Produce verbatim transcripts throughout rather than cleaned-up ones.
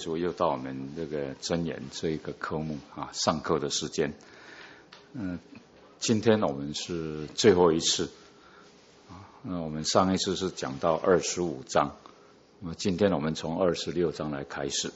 主，又到我们这个真言这一个科目啊，上课的时间。嗯，今天我们是最后一次啊。那我们上一次是讲到二十五章，那么今天我们从二十六章来开始。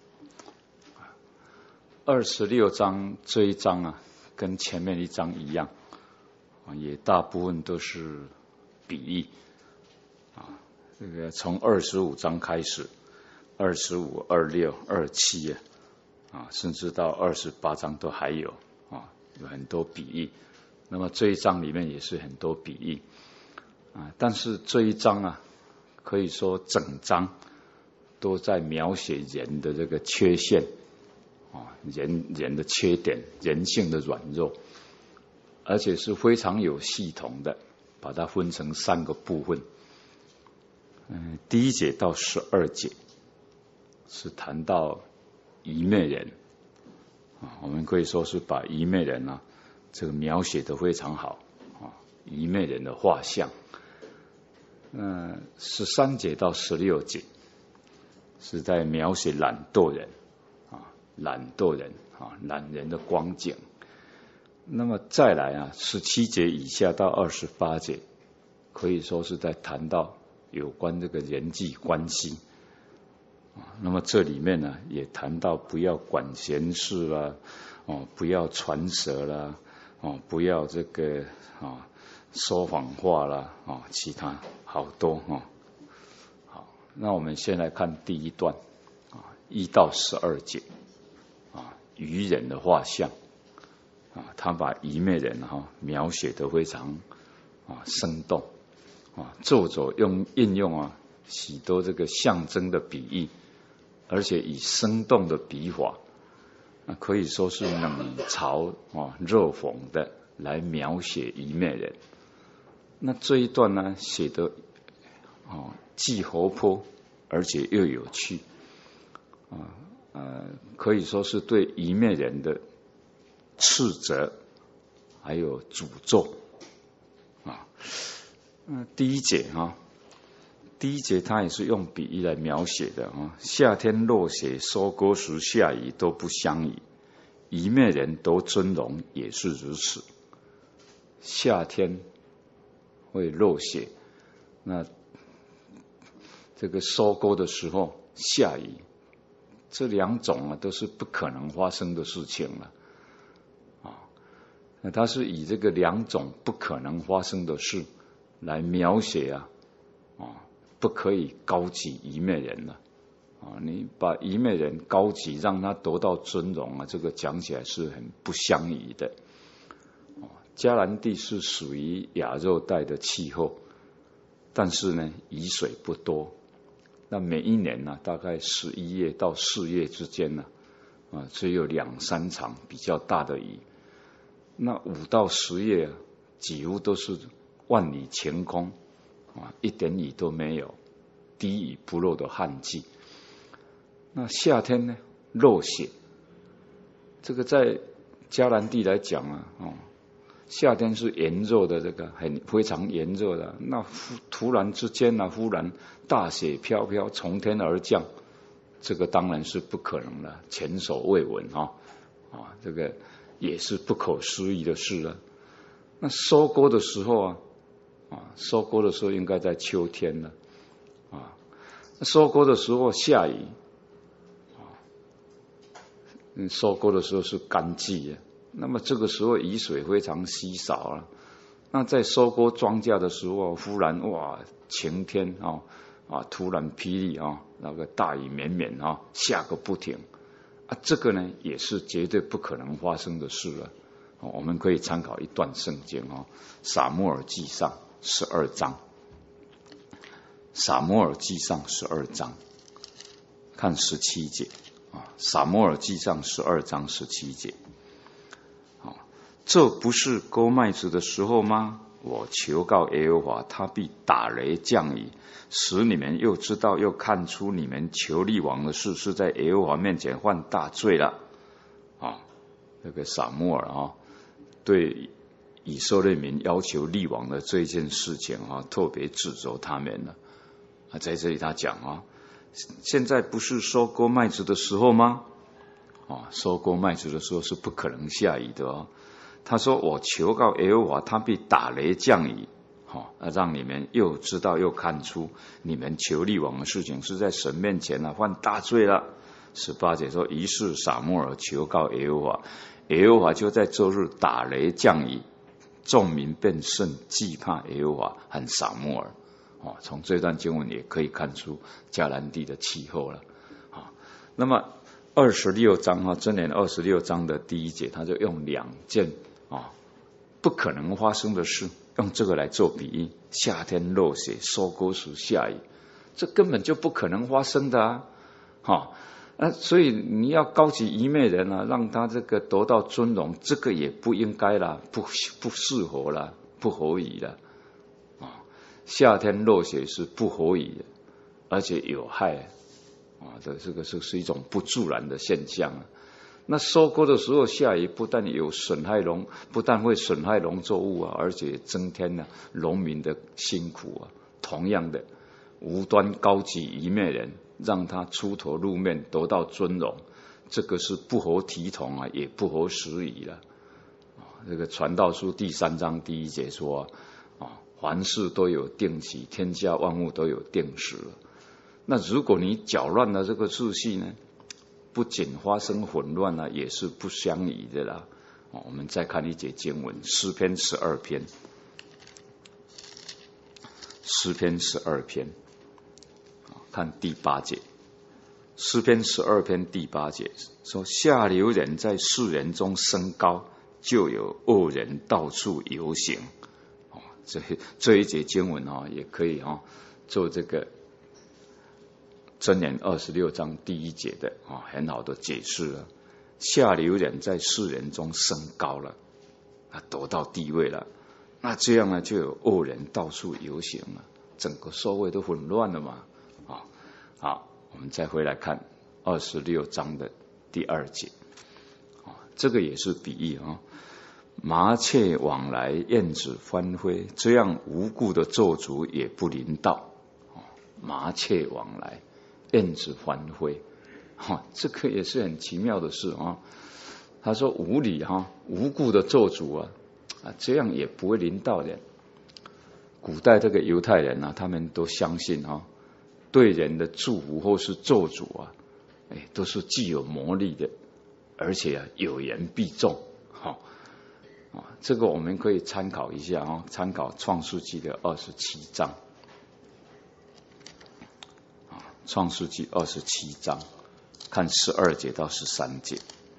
二十六章这一章啊，跟前面一章一样啊，也大部分都是比喻啊。这个从二十五章开始。二十五、二六、二七啊，甚至到二十八章都还有啊，有很多比喻。那么这一章里面也是很多比喻啊，但是这一章啊，可以说整章都在描写人的这个缺陷啊，人人的缺点，人性的软弱，而且是非常有系统的，把它分成三个部分。嗯，第一节到十二节。是谈到愚昧人啊，我们可以说是把愚昧人啊，这个描写得非常好啊，愚昧人的画像。嗯，十三节到十六节是在描写懒惰人啊，懒惰人啊，懒人的光景。那么再来啊，十七节以下到二十八节，可以说是在谈到有关这个人际关系。那么这里面呢，也谈到不要管闲事啦，哦，不要传舌啦，哦，不要这个啊说谎话啦，啊，其他好多哈。好，那我们先来看第一段啊，一到十二节啊，愚人的画像啊，他把愚昧人哈描写得非常啊生动啊，作者用应用啊许多这个象征的比喻。而且以生动的笔法，可以说是冷嘲啊热讽的来描写愚昧人。那这一段呢，写得啊既活泼，而且又有趣啊呃，可以说是对愚昧人的斥责，还有诅咒啊。嗯，第一节啊。第一节他也是用比喻来描写的啊，夏天落雪，收割时下雨都不相宜，愚昧人得尊荣也是如此。夏天会落雪，那这个收割的时候下雨，这两种啊都是不可能发生的事情了啊。那他是以这个两种不可能发生的事来描写啊啊。不可以高举愚昧人了啊！你把愚昧人高举，让他得到尊荣啊，这个讲起来是很不相宜的。迦南地是属于亚热带的气候，但是呢，雨水不多。那每一年呢、啊，大概十一月到四月之间呢、啊，啊，只有两三场比较大的雨。那五到十月、啊、几乎都是万里晴空。啊，一点雨都没有，滴雨不漏的旱季。那夏天呢，落雪。这个在迦南地来讲啊，哦，夏天是炎热的，这个很非常炎热的。那突然之间呢、啊，忽然大雪飘飘从天而降，这个当然是不可能的，前所未闻啊啊，这个也是不可思议的事了。那收割的时候啊。啊，收割的时候应该在秋天了啊。收割的时候下雨啊，嗯，收割的时候是干季的，那么这个时候雨水非常稀少啊。那在收割庄稼的时候，忽然哇晴天啊啊，突然霹雳啊，那个大雨绵绵啊，下个不停啊，这个呢也是绝对不可能发生的事了。我们可以参考一段圣经啊，《撒母耳记上》。十二章，撒母耳记上十二章，看十七节啊。撒母耳记上十二章十七节，啊，这不是割麦子的时候吗？我求告耶和华，他必打雷降雨，使你们又知道又看出你们求立王的事是在耶和华面前犯大罪了啊。这个撒母耳啊，对以色列民要求立王的这件事情啊，特别指责他们了啊。在这里他讲啊， 现在不是收割麦子的时候吗？哦，收割麦子的时候是不可能下雨的哦。他说我求告耶和华，他必打雷降雨，哦，让你们又知道又看出你们求立王的事情是在神面前啊犯大罪了。十八节说，于是撒母耳求告耶和华，耶和华就在这日打雷降雨，众民便甚惧怕耶和华和撒母耳。哦，从这段经文也可以看出迦南地的气候了。哦，那么二十六章啊，箴言二十六章的第一节，他就用两件啊不可能发生的事，用这个来做比喻：夏天落雪，收割时下雨，这根本就不可能发生的啊！哈、啊，所以你要高举愚昧人啊，让他这个得到尊荣，这个也不应该啦，不不适合啦，不合宜啦。啊，夏天落雪是不合宜的，而且有害。啊，这这个是是一种不自然的现象啊。那收割的时候下雨，不但有损害农，不但会损害农作物啊，而且增添了农民的辛苦啊。同样的，无端高举愚昧人，让他出头露面，得到尊荣，这个是不合体统啊，也不合时宜了。啊，这个传道书第三章第一节说啊，凡事都有定期，天下万物都有定时了。那如果你搅乱了这个秩序呢，不仅发生混乱了，也是不相宜的啦。哦，我们再看一节经文，诗篇十二篇，诗篇十二篇，看第八节，诗篇十二篇第八节说：下流人在世人中升高，就有恶人到处游行。哦，这这一节经文哦，也可以哦做这个箴言二十六章第一节的啊、哦，很好的解释了。下流人在世人中升高了，啊，得到地位了，那这样呢，就有恶人到处游行了，整个社会都混乱了嘛。啊、哦，好，我们再回来看二十六章的第二节，啊、哦，这个也是比喻啊、哦，麻雀往来，燕子翻飞，这样无故的咒诅也不临到。哦，麻雀往来，燕子翻飞，哈、哦，这个也是很奇妙的事啊、哦。他说无理哈、哦，无故的咒诅啊，啊，这样也不会临到人。古代这个犹太人啊，他们都相信啊、哦，对人的祝福或是咒诅啊，哎，都是具有魔力的，而且啊，有言必中。哈、哦，啊，这个我们可以参考一下啊、哦，参考创世纪的二十七章。创世纪二十七章，看十二节到十三节。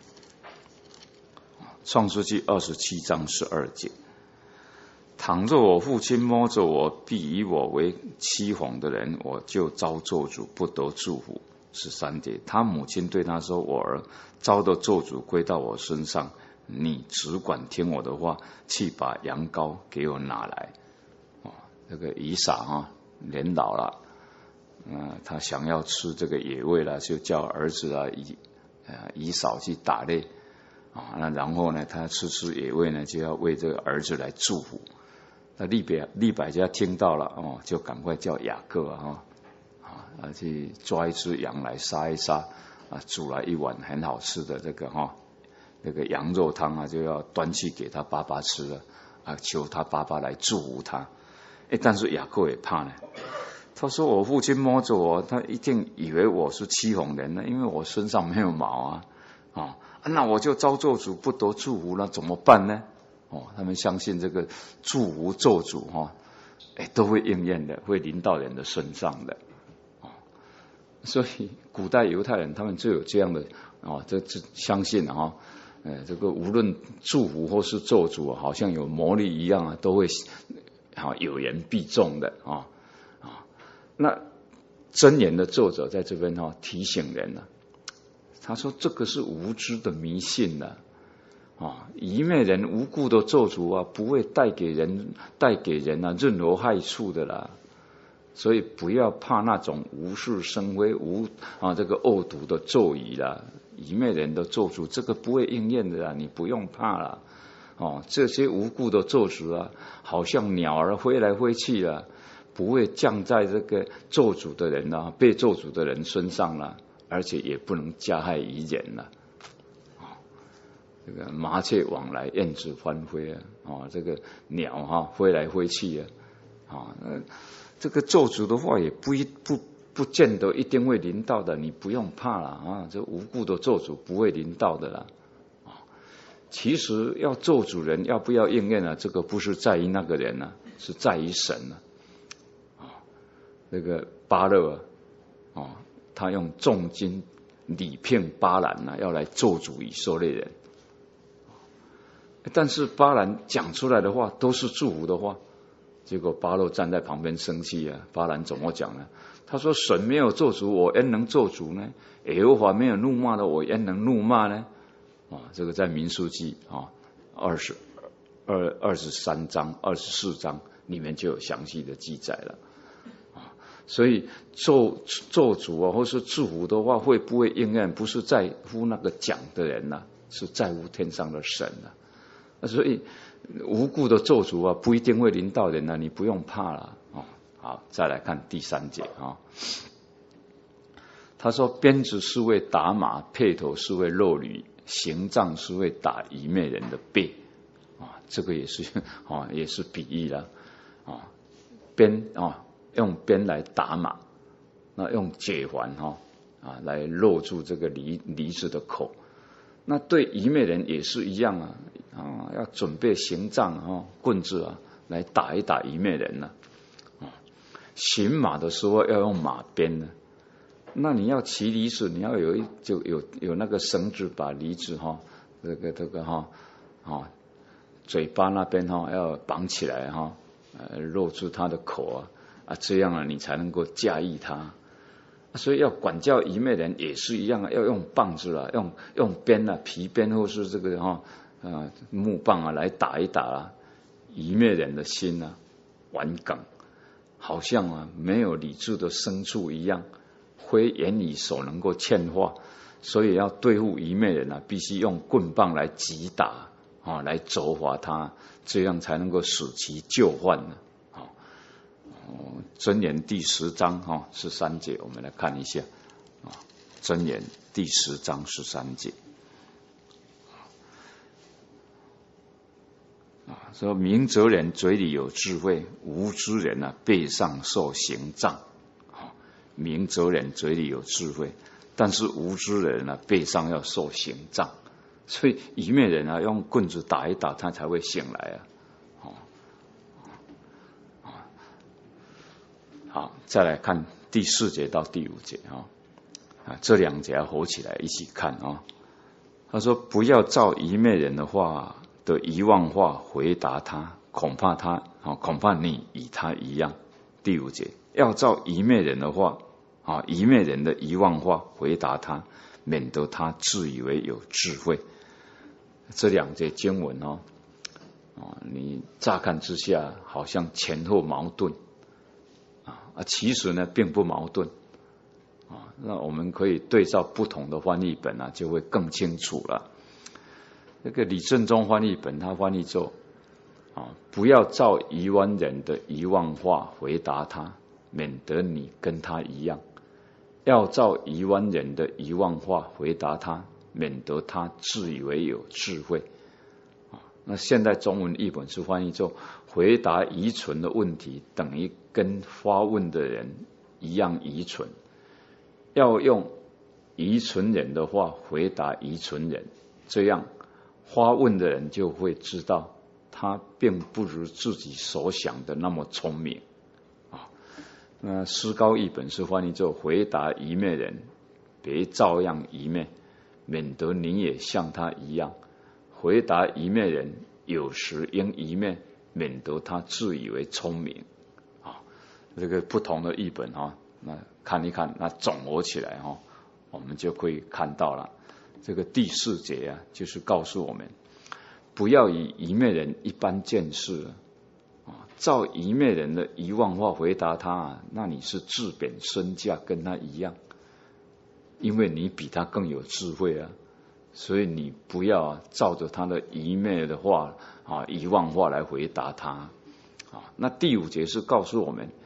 创世纪二十七章十二节，倘若我父亲摸着我，必以我为欺哄的人，我就遭咒诅，不得祝福。十三节，他母亲对他说：我儿，遭的咒诅归到我身上，你只管听我的话，去把羊羔给我拿来。哦，这个以撒啊，年老了。嗯，他想要吃这个野味了，就叫儿子啊以呃以扫去打猎啊，那然后呢，他吃吃野味呢，就要为这个儿子来祝福。那利百利百加听到了哦，就赶快叫雅各啊啊去抓一只羊来杀一杀啊，煮了一碗很好吃的这个哈、哦、那个羊肉汤啊，就要端去给他爸爸吃了啊，求他爸爸来祝福他。哎，但是雅各也怕呢。他说我父亲摸着我，他一定以为我是欺哄人呢，因为我身上没有毛啊，啊，那我就遭咒诅，不得祝福了，怎么办呢？哦，他们相信这个祝福咒诅哈，哎，都会应验的，会临到人的身上的。哦，所以古代犹太人他们就有这样的哦，这这相信啊，呃，这个无论祝福或是咒诅，好像有魔力一样啊，都会啊有言必中的啊。那箴言的作者在这边哈、哦、提醒人了、啊，他说这个是无知的迷信了啊，愚昧人无故的咒诅啊，不会带给人带给人啊任何害处的啦，所以不要怕那种无事生非无啊这个恶毒的咒语啦，愚昧人的咒诅这个不会应验的啦，你不用怕啦。哦，这些无故的咒诅啊，好像鸟儿飞来飞去啊。 不会降在这个咒诅的人啊，被咒诅的人身上了，而且也不能加害于人了。这个麻雀往来，燕子翻飞啊！啊，这个鸟哈、啊、飞来飞去啊！啊，呃，这个咒诅的话也不一不不见得一定会临到的，你不用怕了啊！这无故的咒诅不会临到的啦。啊，其实要咒诅人要不要应验啊？这个不是在于那个人啊，是在于神啊！啊，这个巴勒啊，啊，他用重金礼聘巴兰啊，要来咒诅以色列人。但是巴兰讲出来的话都是祝福的话，结果巴勒站在旁边生气啊！巴兰怎么讲呢？他说：“神没有咒诅，我焉能咒诅呢？耶和华没有怒骂的，我焉能怒骂呢？”啊，这个在民数记啊二十二二十三章、二十四章里面就有详细的记载了啊。所以咒咒诅啊，或是祝福的话，会不会应验，不是在乎那个讲的人呐、啊，是在乎天上的神呐、啊。所以无故的咒诅啊，不一定会临到人啊，你不用怕了啊。好，再来看第三节啊。他说：“鞭子是为打马，辔头是为肉驴，刑杖是为打愚昧人的背。”啊，这个也是啊，也是比喻了啊。鞭啊，用鞭来打马，那用解环哈啊来勒住这个驴驴子的口。那对愚昧人也是一样啊。啊，要准备刑杖啊，棍子啊，来打一打愚昧人呢、啊。啊，行马的时候要用马鞭呢。那你要骑驴子，你要有一就有有那个绳子把驴子哈、啊，这个这个哈啊，嘴巴那边哈、啊、要绑起来哈、啊，呃，露出他的口啊啊，这样啊你才能够驾驭他。所以要管教愚昧人也是一样啊，要用棒子啊，用用鞭啊，皮鞭或是这个哈。啊啊，木棒啊，来打一打啊，愚昧人的心啊，顽梗，好像啊没有理智的牲畜一样，非言语所能够劝化，所以要对付愚昧人啊，必须用棍棒来击打啊，来责罚他，这样才能够使其就范呢。啊，箴言第十章哈十三节，我们来看一下啊，箴言第十章十三节。啊，说明哲人嘴里有智慧，无知人啊背上受刑杖。啊，明哲人嘴里有智慧，但是无知人啊背上要受刑杖。所以愚昧人啊用棍子打一打，他才会醒来啊。啊，好，再来看第四节到第五节啊，啊，这两节要合起来一起看啊。他说：“不要照愚昧人的话。”的遗忘话回答他，恐怕他啊，恐怕你与他一样。第五节，要照愚昧人的话啊，愚昧人的遗忘话回答他，免得他自以为有智慧。这两节经文哦，啊，你乍看之下好像前后矛盾啊，啊，其实呢并不矛盾啊。那我们可以对照不同的翻译本啊，就会更清楚了。这个李正中翻译本，他翻译作啊，不要照愚顽人的遗忘话回答他，免得你跟他一样；要照愚顽人的遗忘话回答他，免得他自以为有智慧。啊，那现代中文译本是翻译作回答愚蠢的问题，等于跟发问的人一样愚蠢。要用愚蠢人的话回答愚蠢人，这样。发问的人就会知道，他并不如自己所想的那么聪明啊。那诗高译本是翻译作回答愚昧人，别照样愚昧，免得你也像他一样。回答愚昧人，有时应愚昧，免得他自以为聪明啊。这个不同的译本哈，那看一看，那总合起来哈，我们就可以看到了。这个第四节啊，就是告诉我们，不要以愚昧人一般见识啊，照愚昧人的遗忘话回答他啊，那你是自贬身价跟他一样，因为你比他更有智慧啊，所以你不要、啊、照着他的愚昧的话啊、遗忘话来回答他啊。那第五节是告诉我们，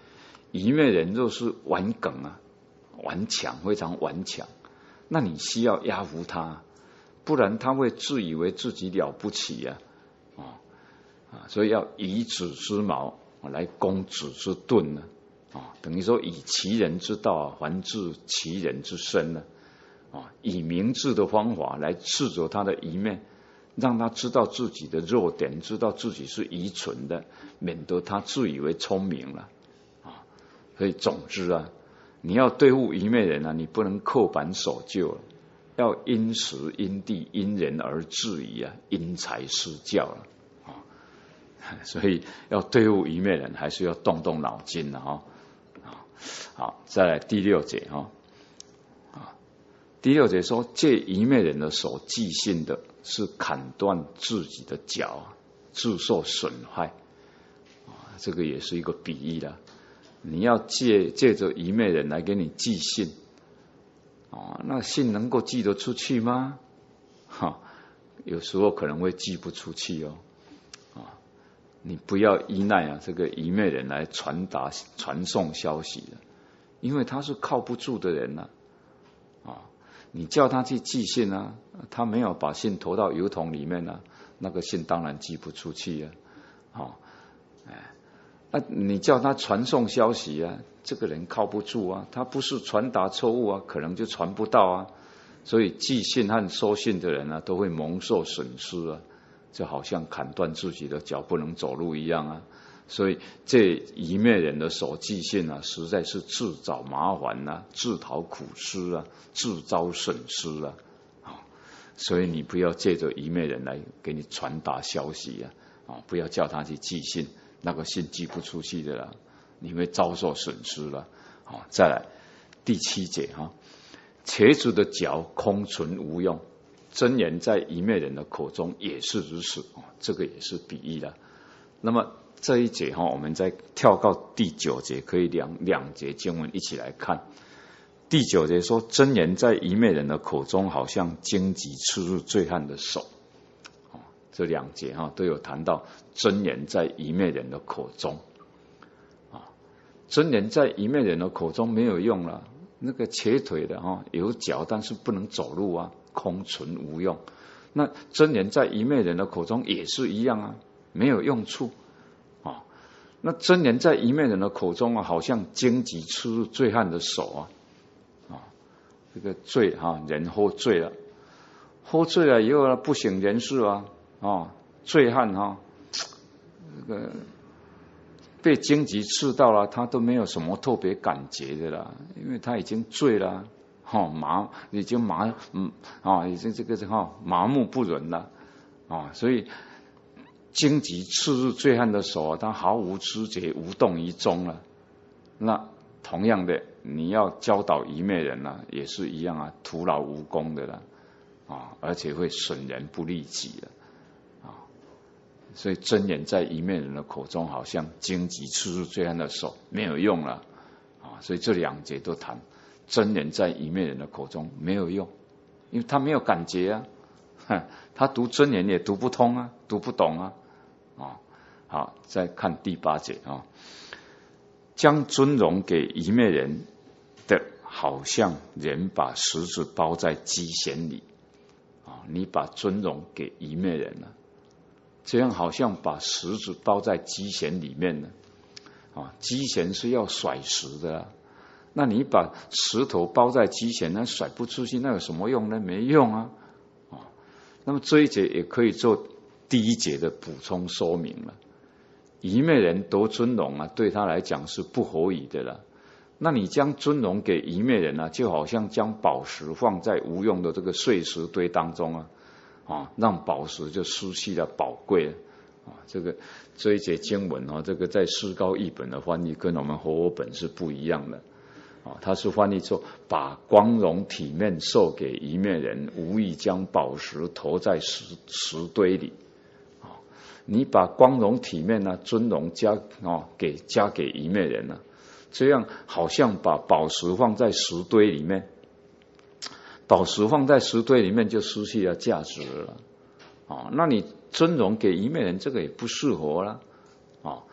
愚昧人若是顽梗啊，顽强，非常顽强，那你需要压服他，不然他会自以为自己了不起啊，啊、哦、啊，所以要以子之矛来攻子之盾呢，啊、哦，等于说以其人之道啊，还治其人之身呢，啊、哦，以明智的方法来斥责他的愚昧，让他知道自己的弱点，知道自己是愚蠢的，免得他自以为聪明了。所以总之啊，你要对付愚昧人啊，你不能刻板守旧，要因时因地因人而治矣啊，因材施教了啊。所以要对付愚昧人，还是要动动脑筋的哈。好，再来第六节哈。啊，第六节说，借愚昧人的手寄信的，是砍断自己的脚，自受损害。啊，这个也是一个比喻了。你要借借着愚昧人来给你寄信，哦，那信能够寄得出去吗？哈，有时候可能会寄不出去哦。啊，你不要依赖啊这个愚昧人来传达传送消息的，因为他是靠不住的人呐。啊，你叫他去寄信啊，他没有把信投到邮筒里面啊，那个信当然寄不出去啊。好，哎。啊，你叫他传送消息啊，这个人靠不住啊，他不是传达错误啊，可能就传不到啊。所以寄信和收信的人啊，都会蒙受损失啊，就好像砍断自己的脚不能走路一样啊。所以这愚昧人的手寄信啊，实在是自找麻烦啊，自讨苦吃啊，自招损失啊。啊，所以你不要借着愚昧人来给你传达消息啊，啊，不要叫他去寄信。那个信寄不出去的了，你会遭受损失了。好，再来第七节哈，瘸子的脚空存无用，真言在愚昧人的口中也是如此。这个也是比喻的。那么这一节哈，我们再跳到第九节，可以两两节经文一起来看。第九节说，真言在愚昧人的口中，好像荆棘刺入醉汉的手。这两节哈都有谈到真言在愚昧人的口中啊，真言在愚昧人的口中没有用了。那个瘸腿的哈有脚，但是不能走路啊，空存无用。那真言在愚昧人的口中也是一样啊，没有用处啊。那真言在愚昧人的口中啊，好像荆棘刺入醉汉的手啊啊，这个醉哈人喝醉了，喝醉了以后不省人事啊。哦，醉汉哈、哦，这个被荆棘刺到了，他都没有什么特别感觉的啦，因为他已经醉了，哈、哦、麻已经麻嗯啊、哦，已经这个哈、哦、麻木不仁了啊、哦，所以荆棘刺入醉汉的手，他毫无知觉，无动于衷了。那同样的，你要教导愚昧人呢、啊，也是一样啊，徒劳无功的了啊、哦，而且会损人不利己了。所以真言在愚昧人的口中，好像荆棘刺入醉汉的手，没有用了啊。所以这两节都谈真言在愚昧人的口中没有用，因为他没有感觉啊，他读真言也读不通啊，读不懂啊。啊，好，再看第八节啊，将尊荣给愚昧人的，好像人把石子包在机弦里啊，你把尊荣给愚昧人了。这样好像把石子包在机弦里面呢，啊，机弦是要甩石的、啊，那你把石头包在机弦，那甩不出去，那有什么用呢？没用啊，啊，那么这一节也可以做第一节的补充说明了。愚昧人夺尊荣啊，对他来讲是不合宜的了。那你将尊荣给愚昧人啊，就好像将宝石放在无用的这个碎石堆当中啊。啊，让宝石就失去了宝贵了啊！这个这一节经文啊，这个在释高译本的翻译跟我们和合本是不一样的啊。它是翻译作把光荣体面授给愚昧人，无意将宝石投在石石堆里啊。你把光荣体面呢、啊、尊荣加啊给加给愚昧人了、啊，这样好像把宝石放在石堆里面。宝石放在石堆里面就失去了价值了啊！那你尊荣给愚昧人，这个也不适合了啊！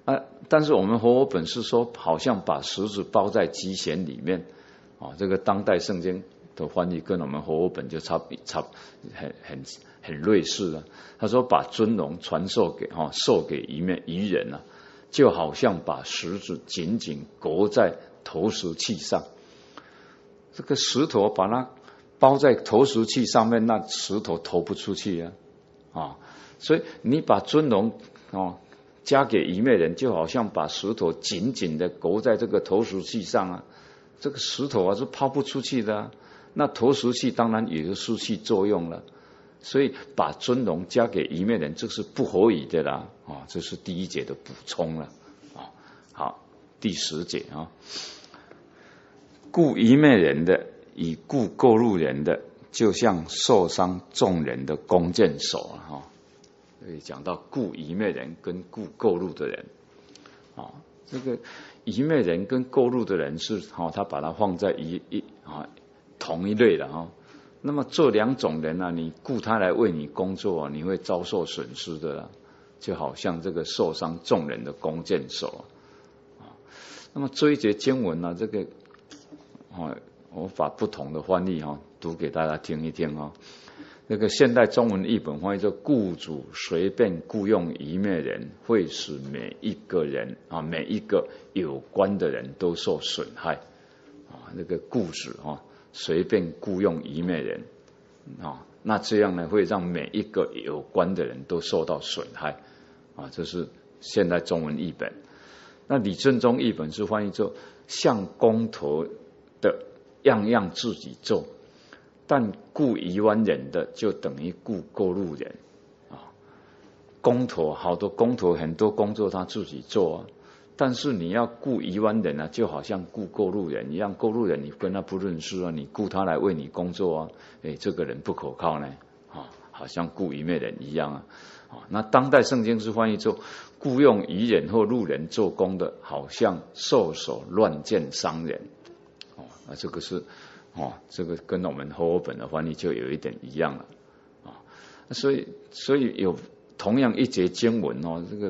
啊，但是我们和合本是说，好像把石子包在机弦里面啊。这个当代圣经的翻译跟我们和合本就差差很很很类似了。他说把尊荣传授给哈、哦、授给一面愚人啊，就好像把石子紧紧裹在投石器上。这个石头把它包在投石器上面，那石头投不出去啊啊！所以你把尊荣哦加给愚昧人，就好像把石头紧紧的勾在这个投石器上啊，这个石头啊是抛不出去的啊。那投石器当然也就失去作用了。所以把尊荣加给愚昧人，这是不合理的啦啊！这是第一节的补充了啊。好，第十节啊。故愚昧人的与故过路人的，就像受伤众人的弓箭手哈。所以讲到故愚昧人跟故过路的人啊，这个愚昧人跟过路的人是哈，他把它放在一一啊同一类的哈。那么这两种人啊，你雇他来为你工作啊，你会遭受损失的啦，就好像这个受伤众人的弓箭手啊。那么这一节经文呢、啊，这个。哦，我把不同的翻译哈读给大家听一听啊。那个现代中文译本翻译说，雇主随便雇用愚昧人，会使每一个人啊，每一个有关的人都受损害啊。那个雇主啊，随便雇用愚昧人啊，那这样呢，会让每一个有关的人都受到损害啊。这是现代中文译本。那李正中译本是翻译作像工头的样样自己做，但雇一万人的就等于雇过路人啊。工头好多工头很多工作他自己做啊，但是你要雇一万人啊，就好像雇过路人一样。过路人你跟他不认识啊，你雇他来为你工作啊，哎，这个人不可靠呢啊，好像雇愚昧人一样啊。啊，那当代圣经是翻译作雇用愚人或路人做工的，好像兽首乱箭伤人。哦，那这个是哦，这个跟我们和合本的翻译就有一点一样了啊。所以，所以有同样一节经文哦，这个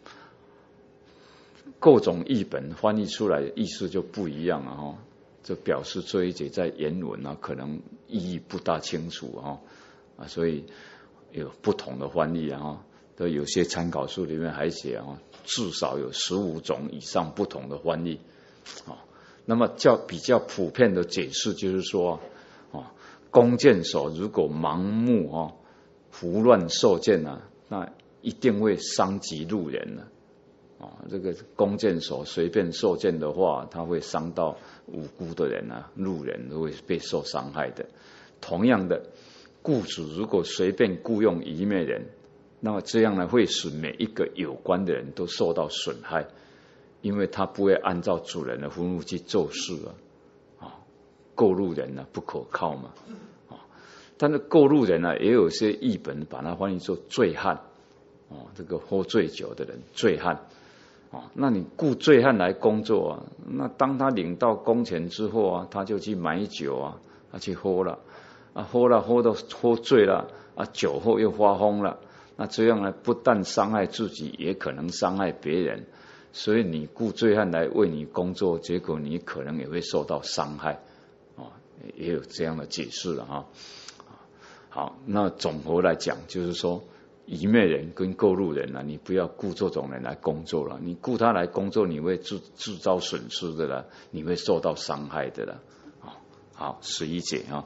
各种译本翻译出来的意思就不一样了哈。这表示这一节在原文啊，可能意义不大清楚哈啊，所以有不同的翻译啊。都有些参考书里面还写啊，至少有十五种以上不同的翻译啊。那么较比较普遍的解释就是说，啊，弓箭手如果盲目啊胡乱射箭啊，那一定会伤及路人了啊。这个弓箭手随便射箭的话，他会伤到无辜的人啊，路人都会被受伤害的。同样的，雇主如果随便雇用愚昧人，那么这样呢，会使每一个有关的人都受到损害。因为他不会按照主人的吩咐去做事啊，啊，过路人呢、啊、不可靠嘛，啊，但是过路人呢、啊、也有些译本把它翻译作醉汉，啊，这个喝醉酒的人醉汉，啊，那你雇醉汉来工作啊，那当他领到工钱之后啊，他就去买酒啊，他去喝了，啊，喝了喝到喝醉了，啊，酒后又发疯了，那这样呢，不但伤害自己，也可能伤害别人。所以你雇醉汉来为你工作，结果你可能也会受到伤害啊，也有这样的解释了哈。好，那总和来讲，就是说愚昧人跟过路人啊，你不要雇这种人来工作了。你雇他来工作，你会制制造损失的啦，你会受到伤害的啦。好，十一节啊。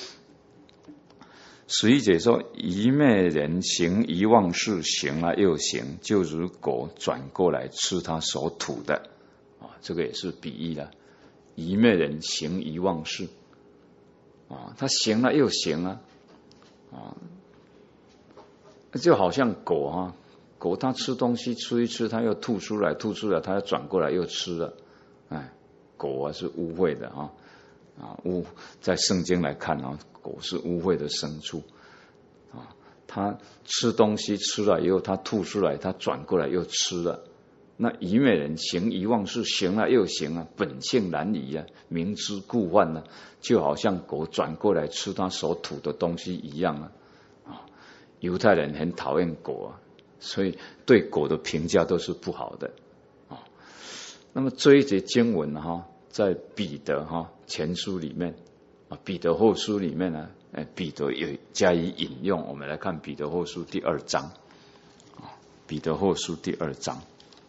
十一节说，愚昧人行遗忘事，行了又行，就如狗转过来吃他所吐的啊，这个也是比喻了。愚昧人行遗忘事啊，他行了又行啊，啊，就好像狗啊，狗它吃东西吃一吃，它又吐出来，吐出来，它又转过来又吃了，哎，狗啊是污秽的啊。啊，污在圣经来看啊，狗是污秽的牲畜啊，它吃东西吃了以后，它吐出来，它转过来又吃了。那愚昧人行遗忘事，行了又行啊，本性难移啊，明知故犯呢、啊，就好像狗转过来吃它所吐的东西一样啊。啊，犹太人很讨厌狗啊，所以对狗的评价都是不好的那么这一节经文哈，在彼得哈前书里面啊，彼得后书里面呢，哎，彼得有加以引用。我们来看彼得后书第二章啊，彼得后书第二章，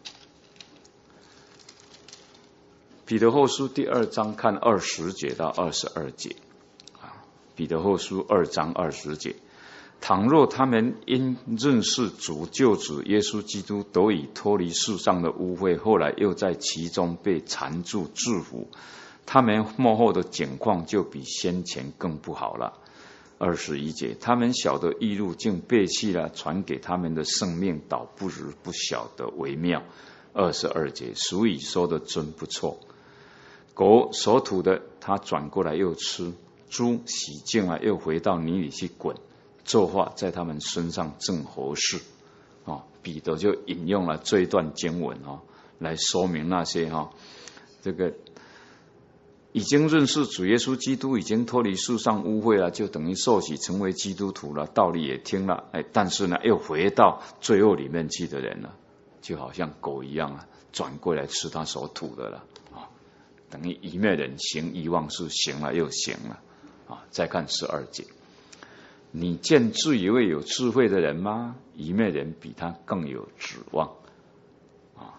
彼得后书第二章看二十节到二十二节啊，彼得后书二章二十节。倘若他们因认识主救主耶稣基督，得以脱离世上的污秽，后来又在其中被缠住制服，他们末后的景况就比先前更不好了。二十一节，他们晓得义路竟背弃了传给他们的生命，倒不如不晓得为妙。二十二节，俗语说的真不错，狗所吐的他转过来又吃，猪洗净了又回到泥里去滚，这话在他们身上正合适。哦，彼得就引用了这一段经文哦，来说明那些哈、哦，这个已经认识主耶稣基督，已经脱离世上污秽了，就等于受洗成为基督徒了，道理也听了，哎，但是呢，又回到罪恶里面去的人了，就好像狗一样啊，转过来吃他所吐的了啊，等于愚昧人行遗忘事，行了又行了啊。再看十二节。你见自以为有智慧的人吗？愚昧人比他更有指望啊！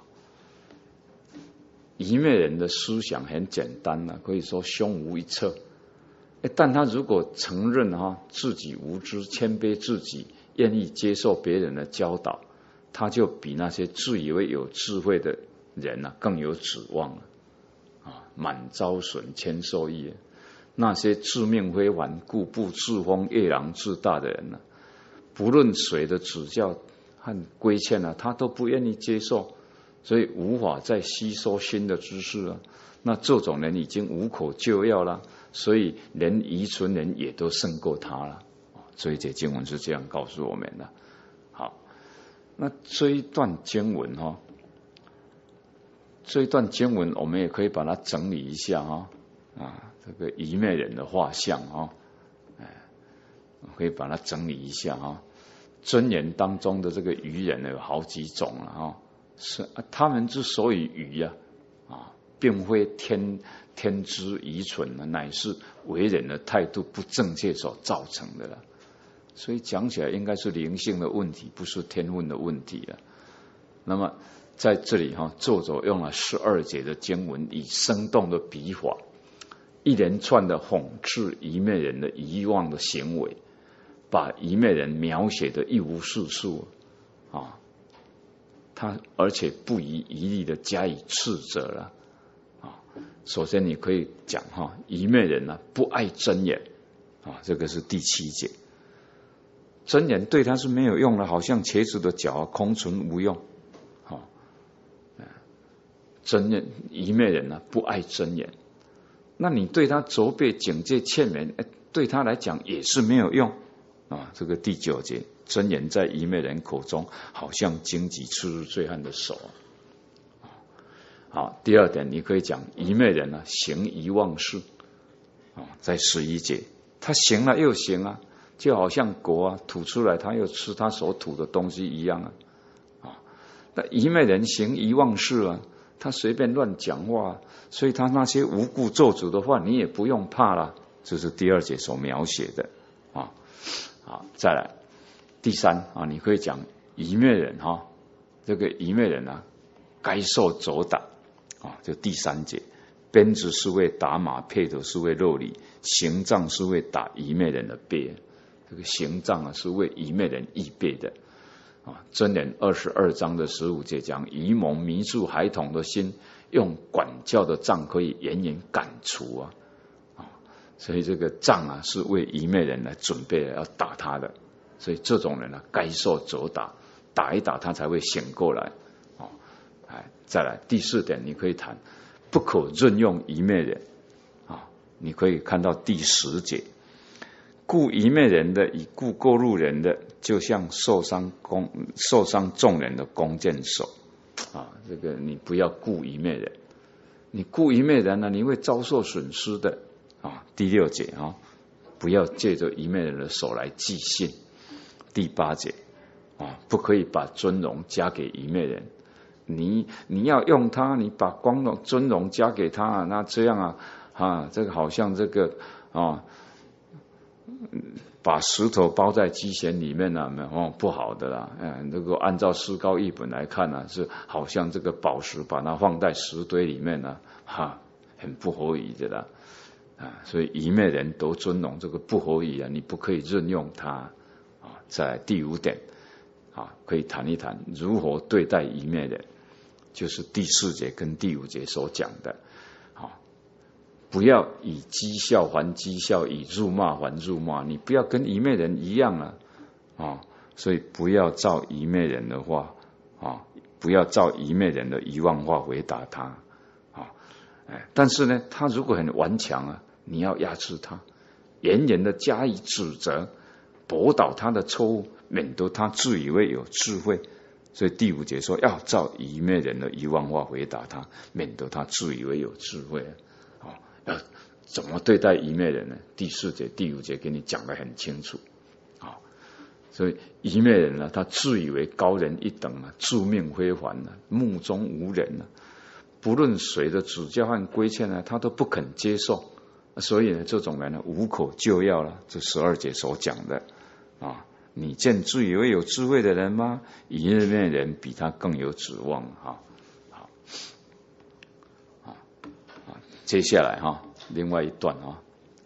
愚昧人的思想很简单了、啊，可以说胸无一策。但他如果承认哈、啊、自己无知，谦卑自己，愿意接受别人的教导，他就比那些自以为有智慧的人呢、啊、更有指望了啊！满招损，谦受益。那些自命非凡、固步自封、夜郎自大的人呢、啊，不论谁的指教和规劝呢、啊，他都不愿意接受，所以无法再吸收新的知识了。那这种人已经无可救药了，所以连愚蠢人也都胜过他了。所以这经文是这样告诉我们的。好，那这一段经文哈、哦，这一段经文我们也可以把它整理一下哈、哦、啊。这个愚昧人的画像啊，哎，可以把它整理一下啊。箴言当中的这个愚人有好几种了啊，是他们之所以愚啊啊，并非天天资愚蠢呢，乃是为人的态度不正确所造成的了。所以讲起来应该是灵性的问题，不是天分的问题了。那么在这里哈、啊，作者用了十二节的经文，以生动的笔法。一连串的讽刺愚昧人的遗忘的行为，把愚昧人描写的一无是处啊！他而且不遗余力的加以斥责了啊！首先你可以讲哈，愚昧人呢、啊、不爱真言啊，这个是第七节，真言对他是没有用的，好像茄子的脚，空存无用。好，真言愚昧人呢、啊、不爱真言。那你对他责备、警戒、劝勉，对他来讲也是没有用啊。这个第九节，真言在愚昧人口中，好像荆棘刺入醉汉的手。好，第二点，你可以讲愚昧人呢、啊，行遗忘事啊，在十一节，他行了又行啊，就好像狗啊吐出来，他又吃他所吐的东西一样啊。啊，那愚昧人行遗忘事啊。他随便乱讲话，所以他那些无故做主的话，你也不用怕了。这是第二节所描写的啊。好，再来第三啊，你可以讲愚昧人哈、啊，这个愚昧人啊，该受肘打啊。就第三节，鞭子是为打马，辔头是为肉里，刑杖是为打愚昧人的背。这个刑杖啊，是为愚昧人预备的。箴言二十二章的十五节讲，愚蒙迷住孩童的心，用管教的杖可以远远赶除啊！所以这个杖啊，是为愚昧人来准备的，要打他的。所以这种人呢、啊，该受责打，打一打他才会醒过来。哦，哎，再来第四点，你可以谈不可任用愚昧人啊。你可以看到第十节。故愚昧人的以故过路人的，就像受伤弓受伤众人的弓箭手啊！这个你不要顾愚昧人，你顾愚昧人呢，你会遭受损失的啊！第六节啊，不要借着愚昧人的手来寄信。第八节啊，不可以把尊荣加给愚昧人， 你你要用它，你把光荣尊荣加给他，那这样啊啊，这个好像这个啊，把石头包在机弦里面啊，哦，不好的啦。嗯，如果按照诗高译本来看呢、啊，是好像这个宝石把它放在石堆里面呢、啊，哈，很不合宜的啦。啊，所以愚昧人都尊荣这个不合宜啊，你不可以任用它啊。在第五点啊，可以谈一谈如何对待愚昧人，就是第四节跟第五节所讲的。啊，不要以讥笑还讥笑，以辱骂还辱骂，你不要跟愚昧人一样啊。啊，所以不要照愚昧人的话啊，不要照愚昧人的遗忘话回答他啊。哎，但是呢，他如果很顽强啊，你要压制他，严严的加以指责，驳倒他的错误，免得他自以为有智慧。所以第五节说要照愚昧人的遗忘话回答他，免得他自以为有智慧。哦，要怎么对待愚昧人呢？第四节、第五节给你讲得很清楚。啊、哦，所以愚昧人呢，他自以为高人一等啊，自命非凡啊，目中无人啊，不论谁的指教和规劝呢，他都不肯接受。所以呢，这种人呢，无可救药了。这十二节所讲的啊，你见自以为有智慧的人吗？愚昧人比他更有指望。哈，好，啊啊，接下来哈，另外一段啊，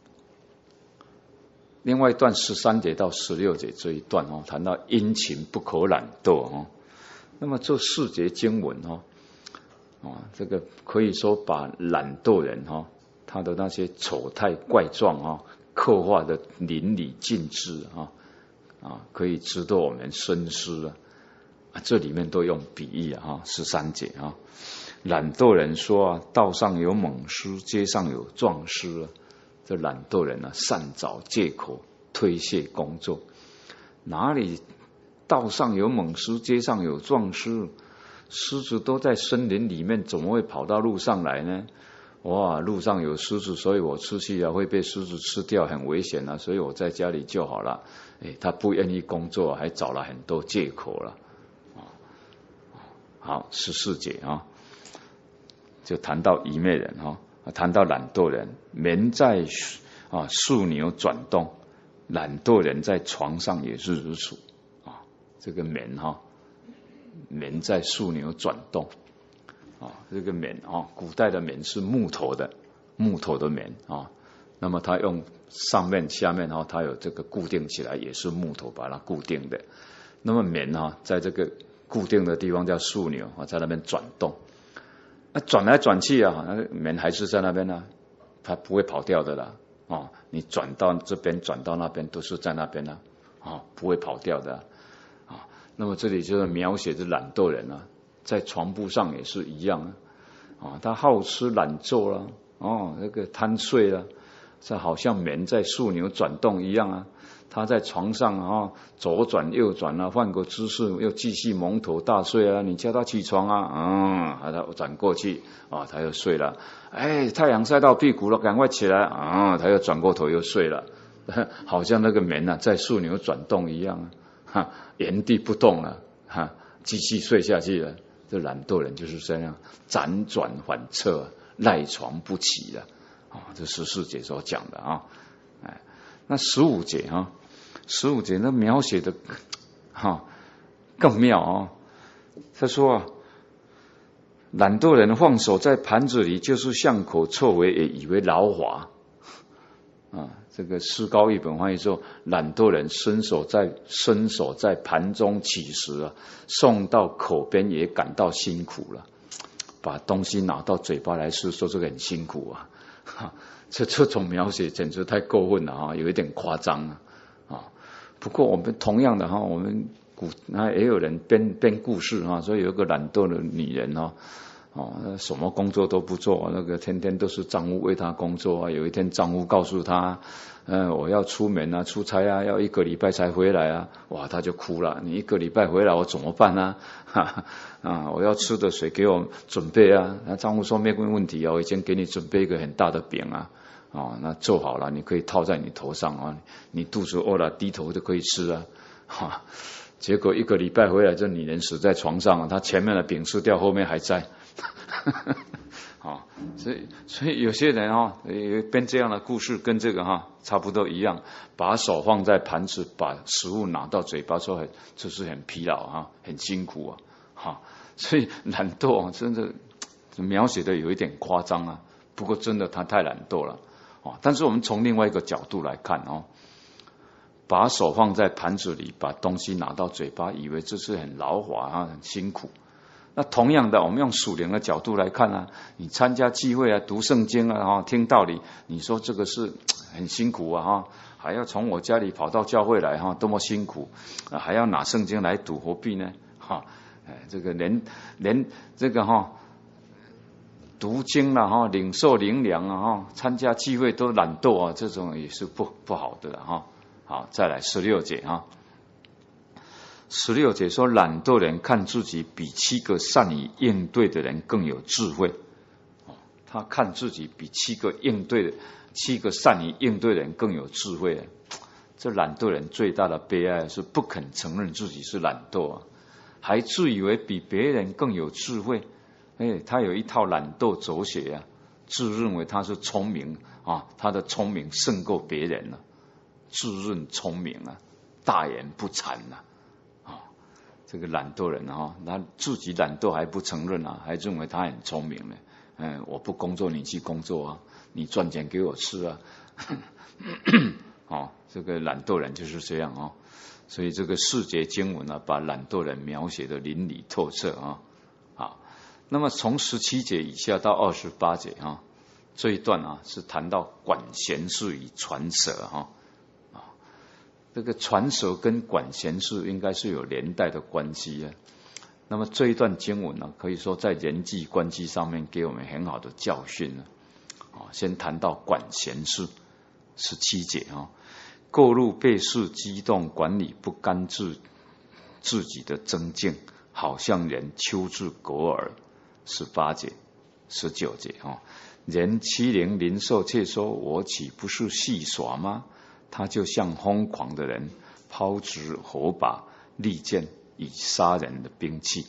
另外一段十三节到十六节这一段哦，谈到殷勤不可懒惰哦。那么这四节经文哦，啊，这个可以说把懒惰人哈。他的那些丑态怪状啊，刻画的淋漓尽致啊啊，可以值得我们深思啊。啊这里面都用比喻啊，十三节啊，懒惰人说啊，道上有猛狮，街上有壮狮啊。这懒惰人呢、啊，善找借口推卸工作。哪里道上有猛狮，街上有壮狮？狮子都在森林里面，怎么会跑到路上来呢？哇，路上有狮子，所以我出去啊会被狮子吃掉，很危险啊，所以我在家里就好了。哎，他不愿意工作，还找了很多借口了。好，十四节啊，就谈到愚昧人哈，谈到懒惰人，眠在啊树牛转动，懒惰人在床上也是如此啊。这个眠哈，眠在树牛转动。啊，这个棉啊，古代的棉是木头的，木头的棉啊。那么它用上面、下面啊，它有这个固定起来，也是木头把它固定的。那么棉啊，在这个固定的地方叫枢纽啊，在那边转动。那转来转去啊，那棉还是在那边呢、啊，它不会跑掉的啦。啊，你转到这边，转到那边，都是在那边呢、啊，啊，不会跑掉的啊。那么这里就是描写的懒惰人啊。在床铺上也是一样啊，他好吃懒做了，哦，那个贪睡了，这好像棉在枢纽转动一样啊。他在床上啊，左转右转啊，换个姿势又继续蒙头大睡啊。你叫他起床啊，嗯，他转过去啊，他又睡了。哎，太阳晒到屁股了，赶快起来啊，他又转过头又睡了，好像那个棉啊在枢纽转动一样啊，哈，原地不动了，哈，继续睡下去了。这懒惰人就是这样辗转反侧，赖床不起了啊！这十四节所讲的啊，哎，那十五节啊，十五节那描写的哈、啊、更妙啊！他说啊，懒惰人放手在盘子里，就是巷口臭味，也以为劳华啊。这个诗高译本翻译说，懒惰人伸手在伸手在盘中取食啊，送到口边也感到辛苦了。把东西拿到嘴巴来吃，说这个很辛苦啊。哈，这这种描写简直太过分了啊，有一点夸张啊。啊，不过我们同样的哈，我们古那也有人编编故事啊，所以有一个懒惰的女人啊。哦，什么工作都不做，那个天天都是丈夫为她工作啊。有一天丈夫告诉她，嗯、呃，我要出门啊，出差啊，要一个礼拜才回来啊。哇，她就哭了。你一个礼拜回来，我怎么办呢？哈啊，我要吃的水给我准备啊。那丈夫说没问题啊，我已经给你准备一个很大的饼啊。哦，那做好了，你可以套在你头上啊。你肚子饿了，低头就可以吃啊。哈， 结果一个礼拜回来，这女人死在床上，她前面的饼吃掉，后面还在。好，所以所以有些人哈、哦，编这样的故事跟这个哈、哦、差不多一样，把手放在盘子，把食物拿到嘴巴，说很就是很疲劳啊，很辛苦啊，哈，所以懒惰、哦、真的描写的有一点夸张啊，不过真的他太懒惰了哦。但是我们从另外一个角度来看哦，把手放在盘子里，把东西拿到嘴巴，以为这是很劳华啊，很辛苦。那同样的，我们用属灵的角度来看啊，你参加聚会啊，读圣经啊，听道理，你说这个是很辛苦啊，哈，还要从我家里跑到教会来哈，多么辛苦，还要拿圣经来读，何必呢？哈，哎，这个连连这个哈读经了哈，领受灵粮啊哈，参加聚会都懒惰啊，这种也是不不好的了哈。好，再来十六节哈。十六节说，懒惰人看自己比七个善于应对的人更有智慧。他看自己比七个应对的七个善于应对的人更有智慧。这懒惰人最大的悲哀是不肯承认自己是懒惰啊，还自以为比别人更有智慧。哎，他有一套懒惰哲学啊，自认为他是聪明啊，他的聪明胜过别人了、啊，自认聪明啊，大言不惭啊。这个懒惰人啊，他自己懒惰还不承认啊，还认为他很聪明呢。嗯，我不工作，你去工作啊，你赚钱给我吃啊。哦，这个懒惰人就是这样啊。所以这个四节经文呢、啊，把懒惰人描写的淋漓透彻啊。好，那么从十七节以下到二十八节啊，这一段啊是谈到管闲事与传舌哈。这个传舌跟管闲事应该是有连带的关系啊。那么这一段经文呢，可以说在人际关系上面给我们很好的教训呢。啊，先谈到管闲事，十七节啊，购入被事激动，管理不干自自己的增进，好像人秋至狗耳。十八节、十九节啊，人欺凌邻舍，却说我岂不是戏耍吗？他就像疯狂的人，抛掷火把、利剑以杀人的兵器。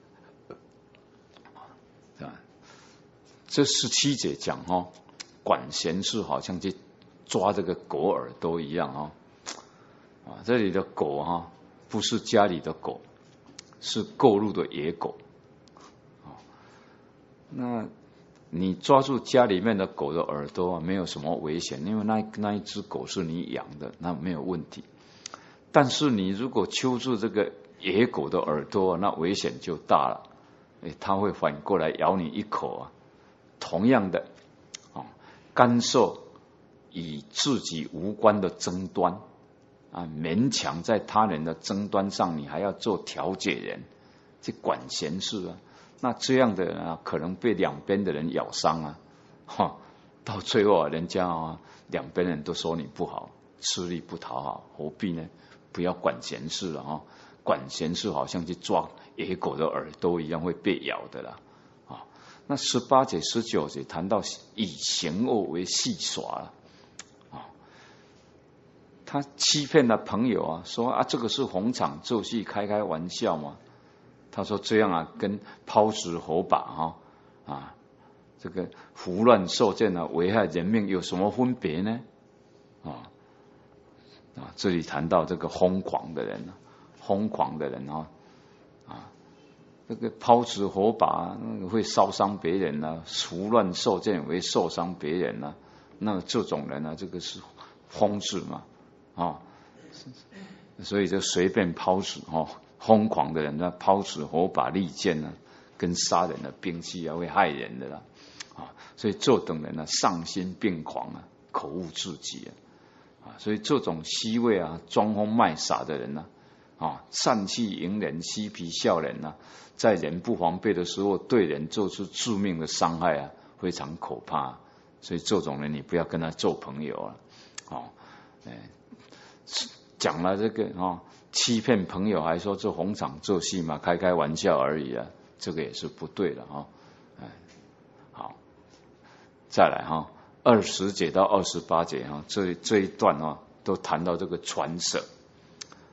这十七节讲哦，管闲事好像去抓这个狗耳朵一样哦。啊，这里的狗哈、哦，不是家里的狗，是购入的野狗。哦，那你抓住家里面的狗的耳朵没有什么危险，因为那那一只狗是你养的，那没有问题。但是你如果揪住这个野狗的耳朵，那危险就大了，它会反过来咬你一口啊。同样的，哦，干涉与自己无关的争端啊，勉强在他人的争端上，你还要做调解人，去管闲事啊。那这样的人啊，可能被两边的人咬伤啊，哈，到最后啊，人家啊，两边人都说你不好，吃力不讨好，何必呢？不要管闲事了啊，管闲事好像去抓野狗的耳朵一样，会被咬的啦。啊，那十八节、十九节谈到以行恶为戏耍了，啊，他欺骗了朋友啊，说啊，这个是逢场作戏，开开玩笑嘛。他说这样啊，跟抛掷火把哈 啊, 啊，这个胡乱射箭啊，危害人命有什么分别呢？啊啊，这里谈到这个疯狂的人，疯狂的人啊啊，这个抛掷火把会烧伤别人啊，胡乱射箭会受伤别人啊，那这种人啊，这个是疯子嘛啊，所以就随便抛掷哦。疯狂的人呢，抛掷火把、利剑呢，跟杀人的兵器啊，会害人的啦啊！所以这等人呢，丧心病狂啊，口误自己啊！啊，所以这种虚伪啊、装疯卖傻的人呢，啊，善气迎人、嬉皮笑脸呢、啊，在人不防备的时候，对人做出致命的伤害啊，非常可怕、啊。所以这种人，你不要跟他做朋友啊！哦，哎，讲了这个啊。欺骗朋友还说这逢场作戏嘛，开开玩笑而已啊，这个也是不对的哈、哦。哎，好，再来哈，二十节到二十八节哈，这这一段啊、哦，都谈到这个传舌啊，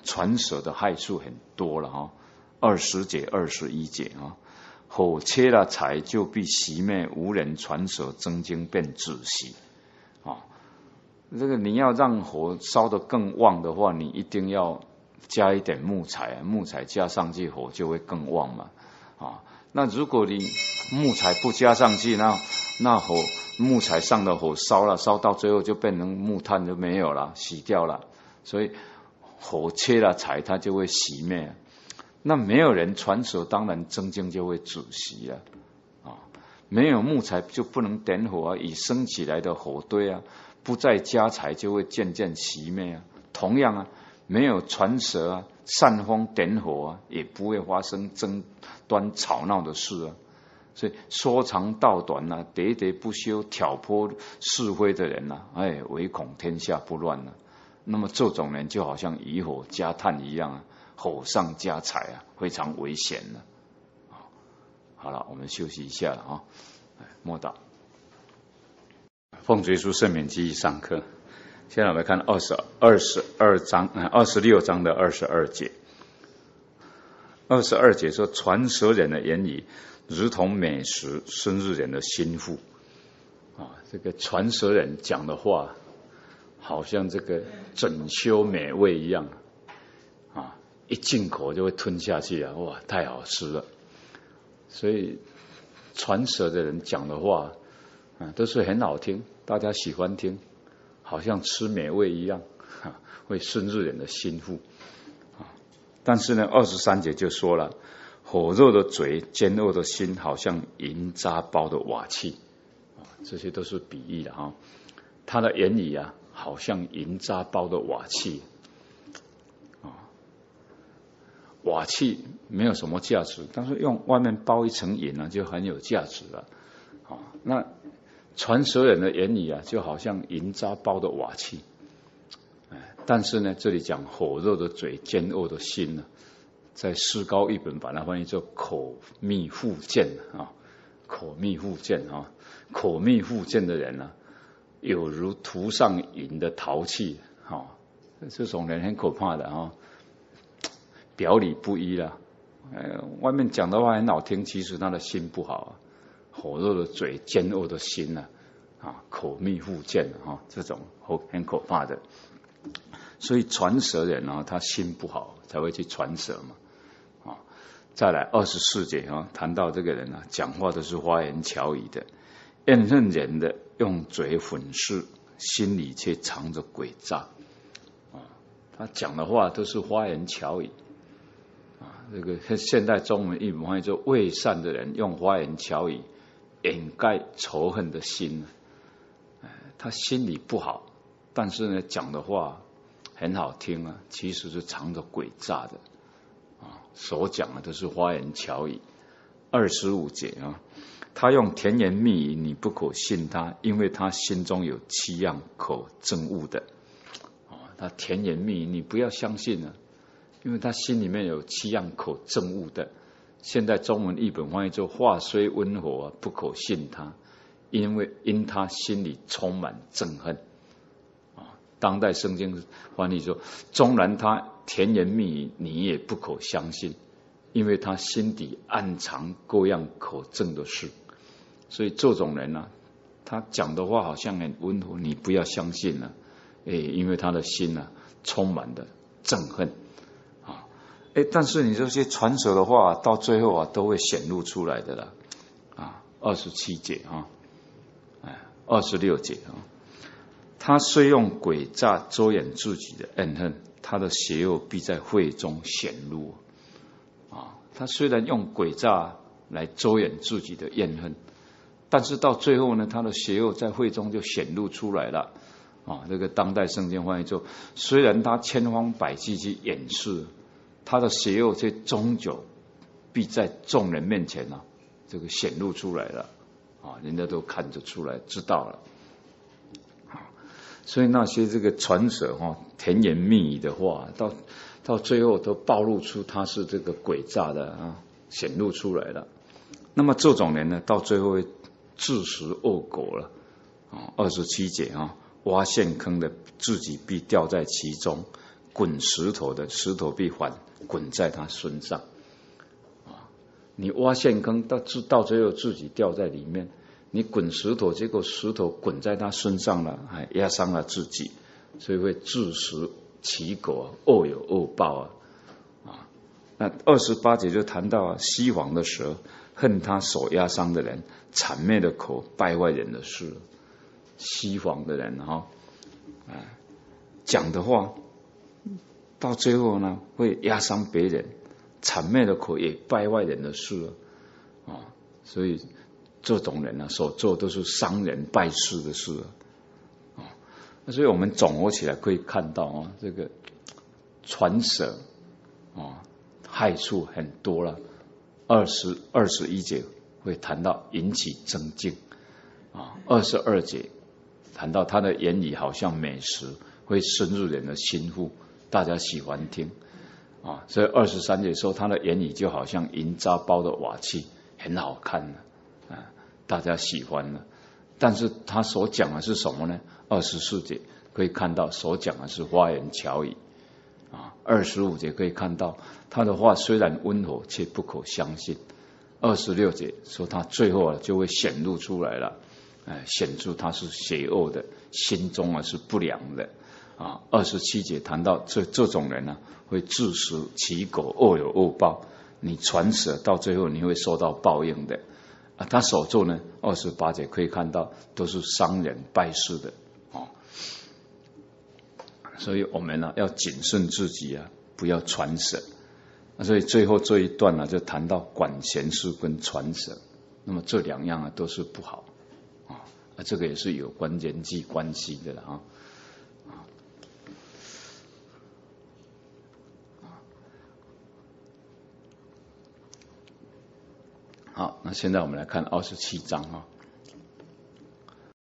传舌的害处很多了哈。二十节、二十一节啊，火切了柴就必熄灭，无人传舌，真经便止息啊。这个你要让火烧得更旺的话，你一定要加一点木材啊，木材加上去，火就会更旺嘛啊。那如果你木材不加上去，那那火木材上的火烧了，烧到最后就变成木炭就没有了，洗掉了。所以火切了柴，它就会熄灭。那没有人传舌，当然真经就会止息了啊。没有木材就不能点火啊，已升起来的火堆啊，不再加柴就会渐渐熄灭啊。同样啊，没有传舌啊，煽风点火啊，也不会发生争端吵闹的事啊。所以说长道短啊，喋喋不休挑拨是非的人啊，哎，唯恐天下不乱啊。那么这种人就好像以火加炭一样啊，火上加柴啊，非常危险的。好了，我们休息一下了啊，默祷。奉追书圣免记忆上课，现在我们看二十二十二章，二十六章的二十二节。二十二节说，传舌人的言语如同美食，生日人的心腹啊。这个传舌人讲的话，好像这个整修美味一样啊，一进口就会吞下去啊，哇，太好吃了。所以传舌的人讲的话啊，都是很好听，大家喜欢听，好像吃美味一样，啊、会深入人的心腹啊。但是呢，二十三节就说了，火热的嘴，奸恶的心，好像银渣包的瓦器啊，这些都是比喻的啊。他的言语啊，好像银渣包的瓦器啊，瓦器没有什么价值，但是用外面包一层银呢，就很有价值了啊。那传舌人的言语啊，就好像银渣包的瓦器，但是呢，这里讲火热的嘴，奸恶的心呢，在释高译本把它翻译作口蜜腹剑啊，口蜜腹剑啊，口蜜腹剑的人呢、啊，有如涂上银的陶器啊，这种人很可怕的啊，表里不一了，呃，外面讲的话很好听，其实他的心不好啊。火热的嘴，奸恶的心呢、啊，啊，口蜜腹剑啊，这种很可怕的。所以传舌人啊，他心不好，才会去传舌嘛。啊，再来二十四节啊，谈到这个人啊，讲话都是花言巧语的，怨恨人的，用嘴粉饰，心里却藏着诡诈。啊，他讲的话都是花言巧语。啊，这个现代中文译本翻译作为善的人，用花言巧语掩盖仇恨的心，他心里不好，但是呢，讲的话很好听啊，其实是藏着诡诈的啊，所讲的都是花言巧语。二十五节啊，他用甜言蜜语，你不可信他，因为他心中有七样可憎恶的啊，他甜言蜜语，你不要相信啊，因为他心里面有七样可憎恶的。现在中文译本翻译作话虽温和、啊、不可信他，因为因他心里充满憎恨啊。当代圣经翻译说，纵然他甜言蜜语，你也不可相信，因为他心底暗藏各样可憎的事。所以这种人呢、啊，他讲的话好像很温和，你不要相信了、啊，哎，因为他的心呢、啊、充满了憎恨。哎，但是你这些传舌的话，到最后啊，都会显露出来的啦。啊，二十七节啊，哎，二十六节啊，他虽用诡诈遮掩自己的怨恨，他的邪恶必在会中显露。啊，他虽然用诡诈来遮掩自己的怨恨，但是到最后呢，他的邪恶在会中就显露出来了。啊，这个当代圣经翻译说，虽然他千方百计去掩饰，他的邪恶却终究必在众人面前啊，这个显露出来了啊，人家都看得出来，知道了。所以那些这个传舌哈、甜言蜜语的话，到到最后都暴露出他是这个诡诈的啊，显露出来了。那么这种人呢，到最后会自食恶果了啊。二十七节啊，挖陷坑的自己必掉在其中。 滚石头的，石头必反滚在他身上。啊，你挖陷坑到到最后自己掉在里面，你滚石头，结果石头滚在他身上了，还压伤了自己，所以会自食其果，恶有恶报啊！啊，那二十八节就谈到啊，西王的蛇恨他所压伤的人，谄媚的口败坏人的事。西方的人哈，啊，讲的话到最后呢，会压伤别人，谄媚的口也败坏人的事啊，所以这种人呢，所做都是伤人败事的事啊。所以我们总合起来可以看到啊，这个传舌啊，害处很多了。二十二十一节会谈到引起争竞啊，二十二节谈到他的言语好像美食，会深入人的心腹，大家喜欢听啊。所以二十三节说他的言语就好像银渣包的瓦器，很好看的啊，大家喜欢的。但是他所讲的是什么呢？二十四节可以看到所讲的是花言巧语啊。二十五节可以看到他的话虽然温和，却不可相信。二十六节说他最后就会显露出来了。哎，显出他是邪恶的，心中啊是不良的啊。二十七节谈到这这种人呢、啊，会自食其果，恶有恶报。你传舌到最后，你会受到报应的啊。他所做呢，二十八节可以看到都是伤人败事的啊。所以我们呢、啊、要谨慎自己啊，不要传舌。所以最后这一段呢、啊，就谈到管闲事跟传舌，那么这两样啊都是不好。啊，这个也是有关人际关系的了啊。好，那现在我们来看二十七章啊。